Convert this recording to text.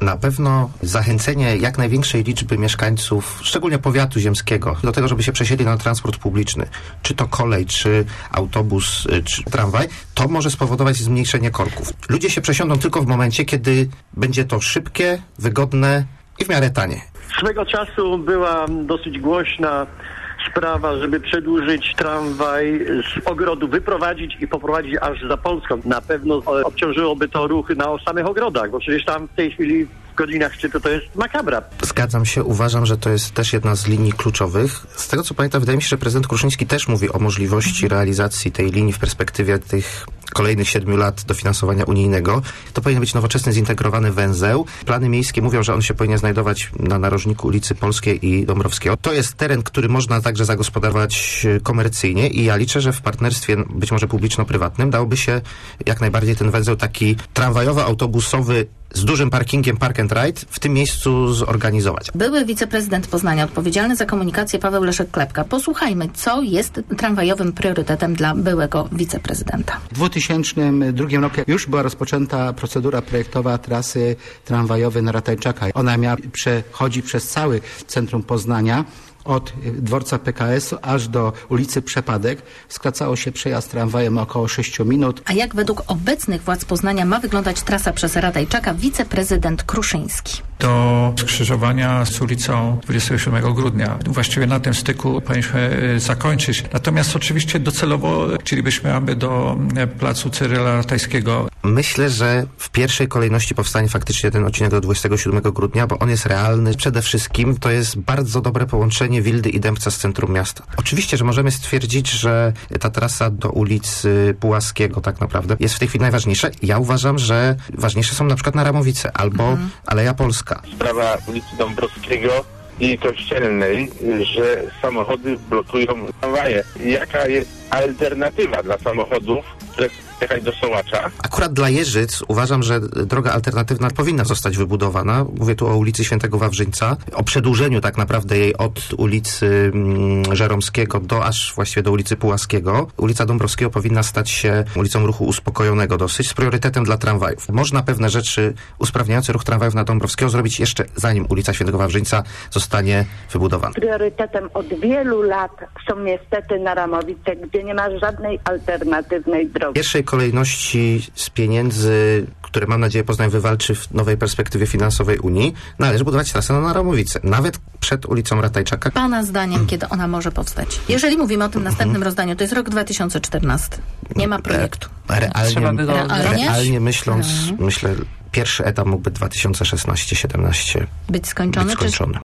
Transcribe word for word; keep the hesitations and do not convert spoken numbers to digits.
Na pewno zachęcenie jak największej liczby mieszkańców, szczególnie powiatu ziemskiego, do tego, żeby się przesiedli na transport publiczny, czy to kolej, czy autobus, czy tramwaj, to może spowodować zmniejszenie korków. Ludzie się przesiądą tylko w momencie, kiedy będzie to szybkie, wygodne i w miarę tanie. Swego czasu była dosyć głośna sprawa, żeby przedłużyć tramwaj z ogrodu, wyprowadzić i poprowadzić aż za Polską. Na pewno obciążyłoby to ruch na samych ogrodach, bo przecież tam w tej chwili w godzinach szczytu to jest makabra. Zgadzam się, uważam, że to jest też jedna z linii kluczowych. Z tego co pamiętam, wydaje mi się, że prezydent Kruszyński też mówi o możliwości realizacji tej linii w perspektywie tych kolejnych siedmiu lat dofinansowania unijnego. To powinien być nowoczesny, zintegrowany węzeł. Plany miejskie mówią, że on się powinien znajdować na narożniku ulicy Polskiej i Dąbrowskiego. To jest teren, który można także zagospodarować komercyjnie i ja liczę, że w partnerstwie być może publiczno-prywatnym dałoby się jak najbardziej ten węzeł taki tramwajowo-autobusowy z dużym parkingiem Park and Ride w tym miejscu zorganizować. Były wiceprezydent Poznania, odpowiedzialny za komunikację Paweł Leszek-Klepka. Posłuchajmy, co jest tramwajowym priorytetem dla byłego wiceprezydenta. W dwa tysiące drugim roku już była rozpoczęta procedura projektowa trasy tramwajowej na Ratajczaka. Ona miała przechodzić przez całe centrum Poznania, od dworca P K S u aż do ulicy Przepadek. Skracało się przejazd tramwajem około sześciu minut. A jak według obecnych władz Poznania ma wyglądać trasa przez Ratajczaka, wiceprezydent Kruszyński? Do skrzyżowania z ulicą dwudziestego siódmego grudnia. Właściwie na tym styku powinniśmy zakończyć. Natomiast oczywiście docelowo chcielibyśmy, aby do placu Cyryla Ratajskiego. Myślę, że w pierwszej kolejności powstanie faktycznie ten odcinek do dwudziestego siódmego grudnia, bo on jest realny. Przede wszystkim to jest bardzo dobre połączenie Wildy i Dębca z centrum miasta. Oczywiście, że możemy stwierdzić, że ta trasa do ulicy Pułaskiego tak naprawdę jest w tej chwili najważniejsza. Ja uważam, że ważniejsze są na przykład na Ramowice albo mhm. Aleja Polska. Sprawa ulicy Dąbrowskiego i Kościelnej, że samochody blokują tramwaje. Jaka jest alternatywa dla samochodów, które jechać do Sołacza? Akurat dla Jeżyc uważam, że droga alternatywna powinna zostać wybudowana. Mówię tu o ulicy Świętego Wawrzyńca, o przedłużeniu tak naprawdę jej od ulicy mm, Żeromskiego do aż właściwie do ulicy Pułaskiego. Ulica Dąbrowskiego powinna stać się ulicą ruchu uspokojonego dosyć, z priorytetem dla tramwajów. Można pewne rzeczy usprawniające ruch tramwajów na Dąbrowskiego zrobić jeszcze zanim ulica Świętego Wawrzyńca zostanie wybudowana. Priorytetem od wielu lat są niestety na Ramowice, gdzie nie ma żadnej alternatywnej drogi. W pierwszej kolejności z pieniędzy, które mam nadzieję Poznań wywalczy w nowej perspektywie finansowej Unii, należy budować trasę na Ramowice, nawet przed ulicą Ratajczaka. Pana zdaniem, hmm. kiedy ona może powstać? Jeżeli mówimy o tym następnym hmm. rozdaniu, to jest rok dwa tysiące czternasty. Nie ma projektu. Realnie, realnie? realnie myśląc, realnie? myślę, pierwszy etap mógłby dwa tysiące szesnasty siedemnaście być skończony. Być skończony.